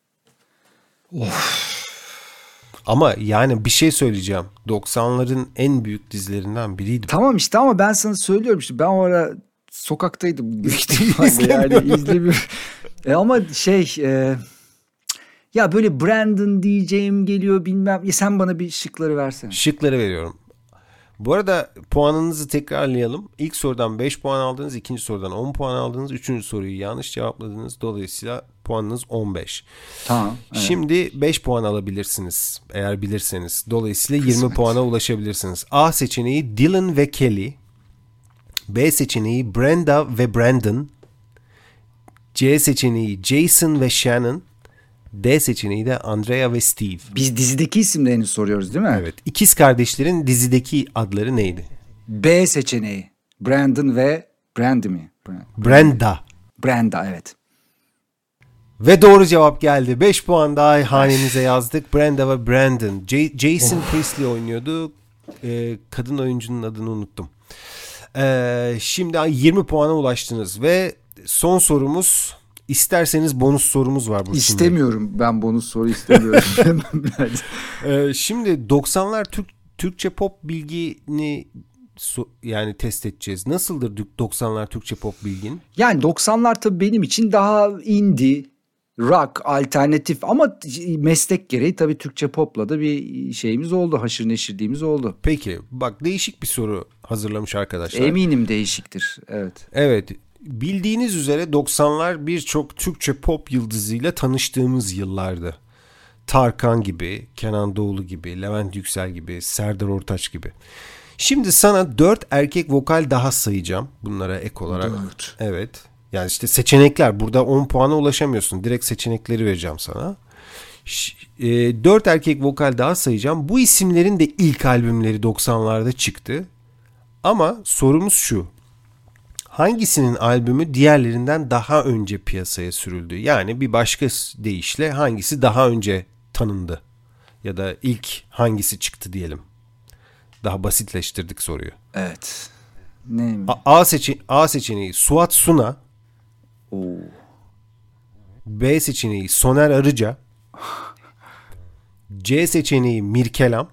Speaker 2: Ama yani bir şey söyleyeceğim. 90'ların en büyük dizilerinden biriydi.
Speaker 3: Tamam işte, ama ben sana söylüyorum işte, ben o ara sokaktaydım büyük ihtimalle, yani izlemiyorum. Ama ya böyle Brandon diyeceğim geliyor, bilmem. Ya sen bana bir şıkları versene.
Speaker 2: Şıkları veriyorum. Bu arada puanınızı tekrarlayalım. İlk sorudan 5 puan aldınız, ikinci sorudan 10 puan aldınız, üçüncü soruyu yanlış cevapladınız. Dolayısıyla puanınız 15.
Speaker 3: Tamam.
Speaker 2: Evet. Şimdi 5 puan alabilirsiniz eğer bilirseniz. Dolayısıyla 20 puana ulaşabilirsiniz. A seçeneği Dylan ve Kelly. B seçeneği Brenda ve Brandon. C seçeneği Jason ve Shannon. D seçeneği de Andrea ve Steve.
Speaker 3: Biz dizideki isimlerini soruyoruz değil mi?
Speaker 2: Evet. İkiz kardeşlerin dizideki adları neydi?
Speaker 3: B seçeneği. Brandon ve Brandy mi?
Speaker 2: Brenda.
Speaker 3: Brenda, evet.
Speaker 2: Ve doğru cevap geldi. 5 puan daha hanenize yazdık. Brenda ve Brandon. Jason Priestley oynuyordu. Kadın oyuncunun adını unuttum. Şimdi 20 puana ulaştınız ve son sorumuz, isterseniz bonus sorumuz var.
Speaker 3: İstemiyorum. Ben bonus soru istemiyorum.
Speaker 2: Şimdi 90'lar Türkçe pop bilgini yani test edeceğiz. Nasıldır 90'lar Türkçe pop bilgin?
Speaker 3: Yani 90'lar tabii benim için daha indie, rock, alternatif, ama meslek gereği tabii Türkçe popla da bir şeyimiz oldu, haşır neşirliğimiz oldu.
Speaker 2: Peki bak, değişik bir soru hazırlamış arkadaşlar.
Speaker 3: Eminim değişiktir, evet.
Speaker 2: Evet, bildiğiniz üzere 90'lar birçok Türkçe pop yıldızıyla tanıştığımız yıllardı. Tarkan gibi, Kenan Doğulu gibi, Levent Yüksel gibi, Serdar Ortaç gibi. Şimdi sana 4 erkek vokal daha sayacağım bunlara ek olarak.
Speaker 3: 4.
Speaker 2: Evet. Yani işte seçenekler. Burada 10 puana ulaşamıyorsun. Direkt seçenekleri vereceğim sana. 4 erkek vokal daha sayacağım. Bu isimlerin de ilk albümleri 90'larda çıktı. Ama sorumuz şu. Hangisinin albümü diğerlerinden daha önce piyasaya sürüldü? Yani bir başka deyişle hangisi daha önce tanındı? Ya da ilk hangisi çıktı diyelim. Daha basitleştirdik soruyu.
Speaker 3: Evet. Ne?
Speaker 2: A seçeneği Suat Suna.
Speaker 3: Oo.
Speaker 2: B seçeneği Soner Arıca. C seçeneği Mirkelam.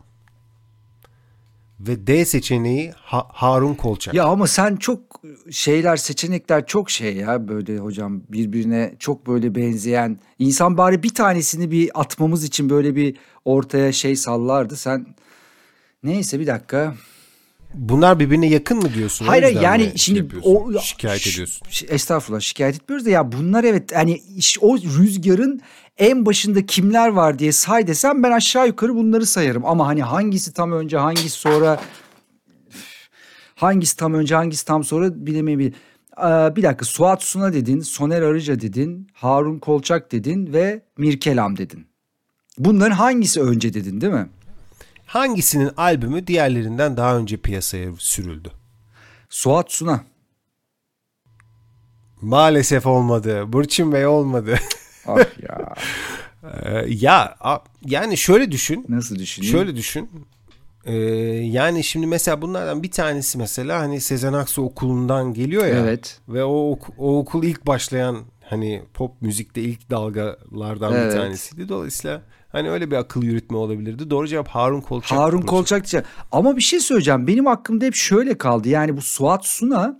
Speaker 2: Ve D seçeneği Harun Kolçak.
Speaker 3: Ya ama sen çok seçenekler çok ya, böyle hocam, birbirine çok böyle benzeyen. İnsan bari bir tanesini bir atmamız için böyle bir ortaya sallardı. Sen neyse, bir dakika.
Speaker 2: Bunlar birbirine yakın mı diyorsun?
Speaker 3: Hayır yani şimdi o
Speaker 2: şikayet ediyorsun.
Speaker 3: Estağfurullah, şikayet etmiyoruz da ya bunlar, evet, hani işte o rüzgarın en başında kimler var diye say desem ben aşağı yukarı bunları sayarım, ama hani hangisi tam önce hangisi sonra, Hangisi tam önce hangisi tam sonra bilemeyebilirim. Bir dakika, Suat Suna dedin, Soner Arıca dedin, Harun Kolçak dedin ve Mirkelam dedin. Bunların hangisi önce dedin değil mi?
Speaker 2: Hangisinin albümü diğerlerinden daha önce piyasaya sürüldü?
Speaker 3: Suat Suna.
Speaker 2: Maalesef olmadı. Burçin Bey olmadı.
Speaker 3: Ah ya.
Speaker 2: Yani şöyle düşün.
Speaker 3: Nasıl düşüneyim?
Speaker 2: Şöyle düşün. Yani şimdi mesela bunlardan bir tanesi mesela hani Sezen Aksu okulundan geliyor ya.
Speaker 3: Evet.
Speaker 2: Ve o okul ilk başlayan hani pop müzikte ilk dalgalardan bir tanesiydi. Dolayısıyla hani öyle bir akıl yürütme olabilirdi. Doğru cevap Harun Kolçak.
Speaker 3: Harun Kolçak diyeceğim. Ama bir şey söyleyeceğim. Benim aklımda hep şöyle kaldı. Yani bu Suat Suna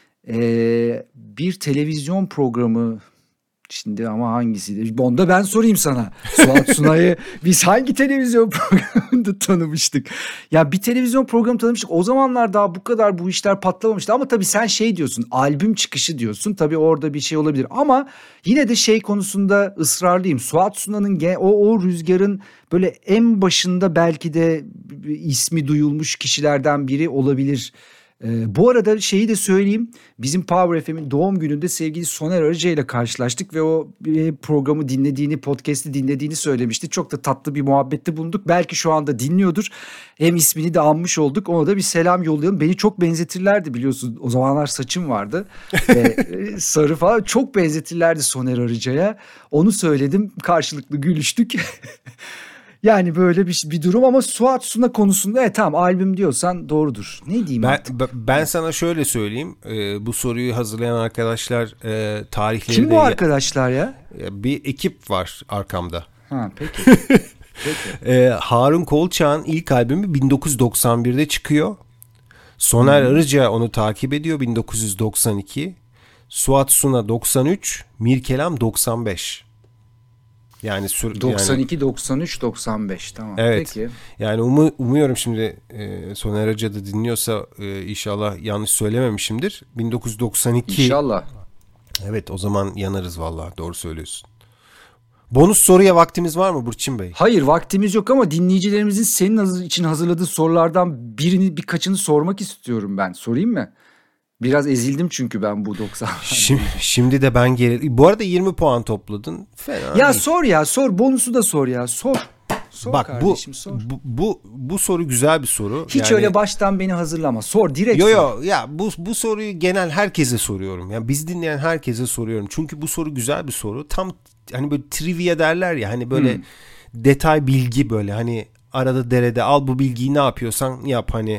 Speaker 3: bir televizyon programı. Şimdi ama hangisiydi? Onda ben sorayım sana. Suat Sunay'ı biz hangi televizyon programında tanımıştık? Ya bir televizyon programı tanımıştık. O zamanlar daha bu kadar bu işler patlamamıştı. Ama tabii sen şey diyorsun, albüm çıkışı diyorsun. Tabii orada bir şey olabilir. Ama yine de şey konusunda ısrarlıyım. Suat Sunay'ın o rüzgarın böyle en başında belki de ismi duyulmuş kişilerden biri olabilir. Bu arada şeyi de söyleyeyim. Bizim Power FM'in doğum gününde sevgili Soner Arıca ile karşılaştık ve o programı dinlediğini, podcast'i dinlediğini söylemişti. Çok da tatlı bir muhabbette bulunduk. Belki şu anda dinliyordur. Hem ismini de anmış olduk. Ona da bir selam yollayalım. Beni çok benzetirlerdi biliyorsun. O zamanlar saçım vardı. Sarı falan. Çok benzetirlerdi Soner Arıca'ya. Onu söyledim. Karşılıklı gülüştük. Yani böyle bir durum ama Suat Suna konusunda tamam albüm diyorsan doğrudur. Ne diyeyim artık?
Speaker 2: Ben sana şöyle söyleyeyim. Bu soruyu hazırlayan arkadaşlar tarihleri
Speaker 3: Kim bu arkadaşlar ya?
Speaker 2: Bir ekip var arkamda.
Speaker 3: Ha peki. Peki.
Speaker 2: Harun Kolçak'ın ilk albümü 1991'de çıkıyor. Soner Arıca onu takip ediyor 1992. Suat Suna 93, Mirkelam 95. Yani
Speaker 3: 92, 93, 95 tamam.
Speaker 2: Evet.
Speaker 3: Peki.
Speaker 2: Yani umuyorum şimdi Soner Arıca da dinliyorsa inşallah yanlış söylememişimdir. 1992.
Speaker 3: İnşallah.
Speaker 2: Evet, o zaman yanarız vallahi, doğru söylüyorsun. Bonus soruya vaktimiz var mı Burçin Bey?
Speaker 3: Hayır, vaktimiz yok ama dinleyicilerimizin senin için hazırladığı sorulardan birkaçını sormak istiyorum ben. Sorayım mı? Biraz ezildim çünkü ben bu 90.
Speaker 2: Şimdi de ben bu arada 20 puan topladın. Fena
Speaker 3: ya
Speaker 2: değil.
Speaker 3: sor bonusu da sor ya. Sor
Speaker 2: bak
Speaker 3: kardeşim, sor.
Speaker 2: Bu soru güzel bir soru.
Speaker 3: Hiç öyle baştan beni hazırlama. Sor direkt.
Speaker 2: Yo ya bu soruyu genel herkese soruyorum. Yani biz dinleyen herkese soruyorum. Çünkü bu soru güzel bir soru. Tam hani böyle trivia derler ya, hani böyle detay bilgi, böyle hani arada derede al bu bilgiyi, ne yapıyorsan yap, hani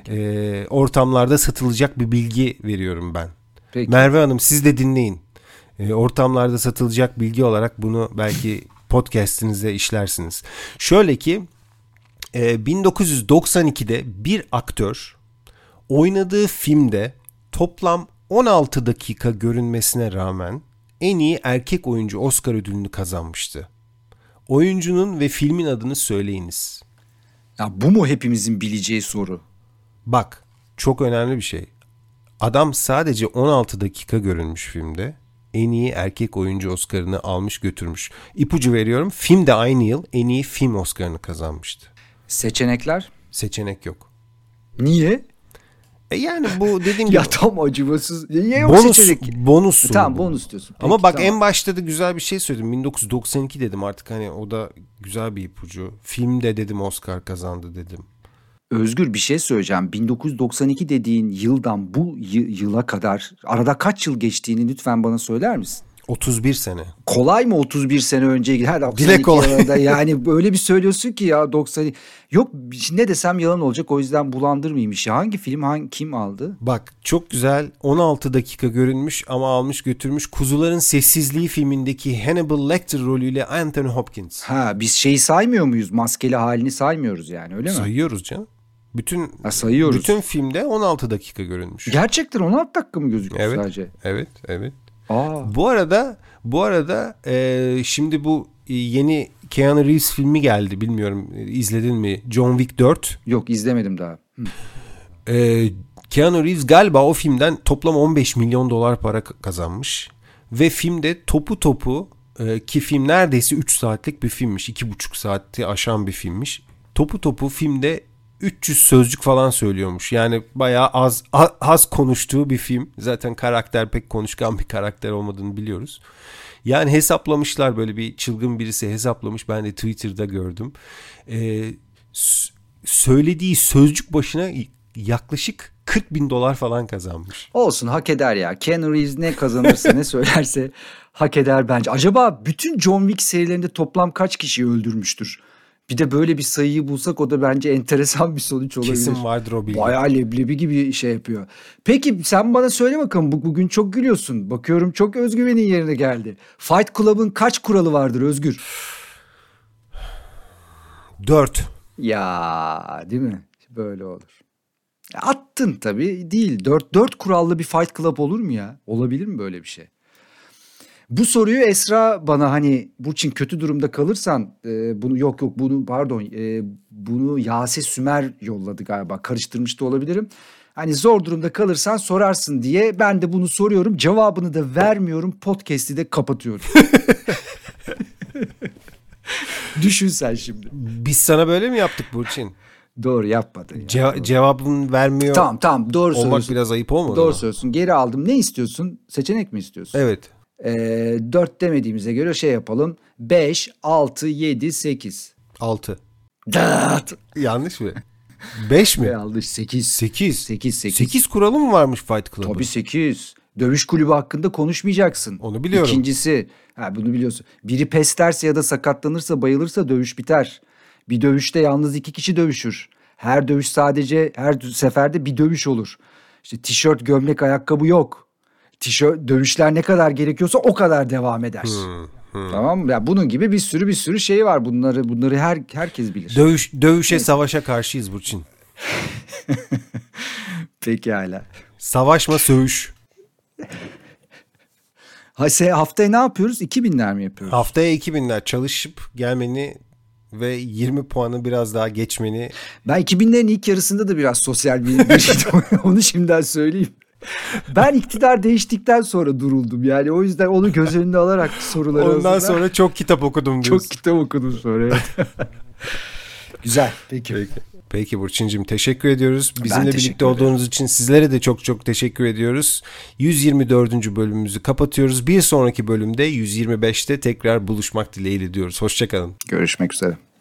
Speaker 2: ortamlarda satılacak bir bilgi veriyorum ben. Peki. Merve Hanım, siz de dinleyin. Ortamlarda satılacak bilgi olarak bunu belki podcast'inize işlersiniz. Şöyle ki 1992'de bir aktör oynadığı filmde toplam 16 dakika görünmesine rağmen en iyi erkek oyuncu Oscar ödülünü kazanmıştı. Oyuncunun ve filmin adını söyleyiniz.
Speaker 3: Ya bu mu hepimizin bileceği soru?
Speaker 2: Bak, çok önemli bir şey. Adam sadece 16 dakika görünmüş filmde. En iyi erkek oyuncu Oscar'ını almış götürmüş. İpucu veriyorum. Film de aynı yıl en iyi film Oscar'ını kazanmıştı.
Speaker 3: Seçenekler?
Speaker 2: Seçenek yok.
Speaker 3: Niye?
Speaker 2: Yani bu dediğim gibi.
Speaker 3: Ya tam acımasız. Niye yok seçenek?
Speaker 2: Bonus.
Speaker 3: Tamam, bonus diyorsun. Peki,
Speaker 2: ama bak
Speaker 3: tamam.
Speaker 2: En başta da güzel bir şey söyledim. 1992 dedim, artık hani o da güzel bir ipucu. Filmde dedim Oscar kazandı dedim.
Speaker 3: Özgür, bir şey söyleyeceğim. 1992 dediğin yıldan bu yıla kadar arada kaç yıl geçtiğini lütfen bana söyler misin?
Speaker 2: 31 sene.
Speaker 3: Kolay mı 31 sene önceye? Her 92
Speaker 2: Dile kolay.
Speaker 3: yani böyle bir söylüyorsun ki ya 90. Yok, ne desem yalan olacak, o yüzden bulandırmayayım işi. Hangi film, kim aldı?
Speaker 2: Bak, çok güzel, 16 dakika görünmüş ama almış götürmüş Kuzuların Sessizliği filmindeki Hannibal Lecter rolüyle Anthony Hopkins.
Speaker 3: Ha, biz şeyi saymıyor muyuz? Maskeli halini saymıyoruz yani, öyle mi?
Speaker 2: Sayıyoruz canım.
Speaker 3: Sayıyoruz.
Speaker 2: Bütün filmde 16 dakika görünmüş.
Speaker 3: Gerçekten 16 dakika mı gözüküyor sadece?
Speaker 2: Evet.
Speaker 3: Aa.
Speaker 2: Bu arada şimdi bu yeni Keanu Reeves filmi geldi. Bilmiyorum, izledin mi? John Wick 4.
Speaker 3: Yok, izlemedim daha.
Speaker 2: Keanu Reeves galiba o filmden toplam 15 milyon dolar para kazanmış. Ve filmde topu ki film neredeyse 3 saatlik bir filmmiş. 2,5 saati aşan bir filmmiş. Topu filmde 300 sözcük falan söylüyormuş. Yani bayağı az konuştuğu bir film. Zaten karakter pek konuşkan bir karakter olmadığını biliyoruz. Yani hesaplamışlar, böyle bir çılgın birisi hesaplamış. Ben de Twitter'da gördüm. Söylediği sözcük başına yaklaşık $40,000 falan kazanmış.
Speaker 3: Olsun, hak eder ya. Keanu Reeves ne kazanırsa ne söylerse hak eder bence. Acaba bütün John Wick serilerinde toplam kaç kişiyi öldürmüştür? Bir de böyle bir sayıyı bulsak o da bence enteresan bir sonuç olabilir.
Speaker 2: Kesin vardır o bilgi.
Speaker 3: Bayağı leblebi gibi şey yapıyor. Peki sen bana söyle bakalım, bugün çok gülüyorsun. Bakıyorum çok özgüvenin yerine geldi. Fight Club'ın kaç kuralı vardır Özgür?
Speaker 2: 4.
Speaker 3: Ya değil mi? Böyle olur. Attın tabii, değil. 4 kurallı bir Fight Club olur mu ya? Olabilir mi böyle bir şey? Bu soruyu Esra bana, hani Burçin kötü durumda kalırsan bunu bunu Yase Sümer yolladı galiba, karıştırmış da olabilirim. Hani zor durumda kalırsan sorarsın diye ben de bunu soruyorum, cevabını da vermiyorum, podcast'i de kapatıyorum. Düşün sen şimdi.
Speaker 2: Biz sana böyle mi yaptık Burçin?
Speaker 3: Doğru yapmadın.
Speaker 2: Cevabını vermiyor.
Speaker 3: Tamam doğru söylüyorsun.
Speaker 2: Olmak biraz ayıp olmadı
Speaker 3: Doğru
Speaker 2: mı?
Speaker 3: söylüyorsun. Geri aldım. Ne istiyorsun? Seçenek mi istiyorsun?
Speaker 2: Evet.
Speaker 3: 4 demediğimize göre şey yapalım. 5, 6, 7, 8.
Speaker 2: 6.
Speaker 3: Dağıt.
Speaker 2: Yanlış mı? 5 mi?
Speaker 3: Yanlış. 8.
Speaker 2: 8.
Speaker 3: 8.
Speaker 2: kuralı mı varmış Fight Club'ın?
Speaker 3: Tabii 8. Dövüş kulübü hakkında konuşmayacaksın.
Speaker 2: Onu biliyorum.
Speaker 3: İkincisi, bunu biliyorsun. Biri pes derse ya da sakatlanırsa, bayılırsa dövüş biter. Bir dövüşte yalnız 2 kişi dövüşür. Her seferde bir dövüş olur. İşte tişört, gömlek, ayakkabı yok. Dövüşler ne kadar gerekiyorsa o kadar devam eder. Tamam mı? Ya bunun gibi bir sürü şey var. Bunları herkes bilir.
Speaker 2: Dövüşe, savaşa karşıyız Burçin.
Speaker 3: Pekala.
Speaker 2: Savaşma, söğüş.
Speaker 3: Haftaya ne yapıyoruz? 2000'ler mi yapıyoruz?
Speaker 2: Haftaya 2000'ler çalışıp gelmeni ve 20 puanı biraz daha geçmeni.
Speaker 3: Ben 2000'lerin ilk yarısında da biraz sosyal bir onu şimdiden söyleyeyim. Ben iktidar değiştikten sonra duruldum. Yani o yüzden onu göz önüne alarak soruları
Speaker 2: Ondan sonra çok kitap okudum diyorsun.
Speaker 3: Çok kitap okudum sonra. Evet. Güzel.
Speaker 2: Peki Burçin'cim, teşekkür ediyoruz. Bizimle
Speaker 3: teşekkür
Speaker 2: birlikte olduğunuz için sizlere de çok teşekkür ediyoruz. 124. bölümümüzü kapatıyoruz. Bir sonraki bölümde 125'te tekrar buluşmak dileğiyle diyoruz. Hoşçakalın.
Speaker 3: Görüşmek üzere.